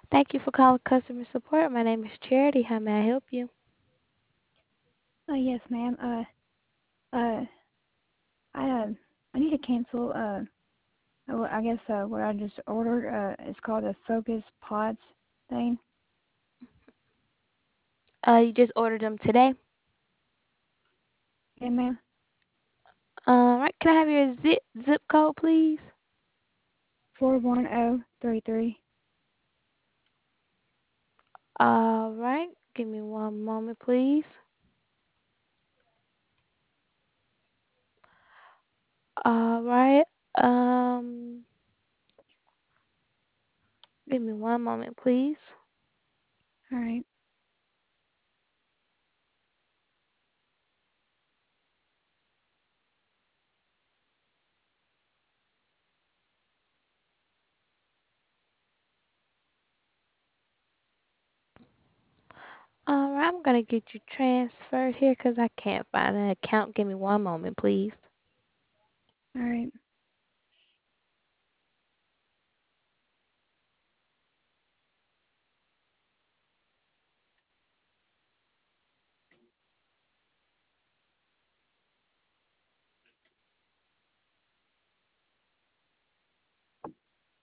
Thank you for calling customer support. My name is Charity. How may I help you? Yes, ma'am. Uh, I, I need to cancel. I guess what I just ordered. It's called a Focus Pods thing. You just ordered them today. Yeah, ma'am. Right. Can I have your zip code, please? 41033. All right. Give me one moment, please. All right. Um, Give me one moment, please. All right. All right. I'm gonna get you transferred here because I can't find an account. Give me one moment, please. All right.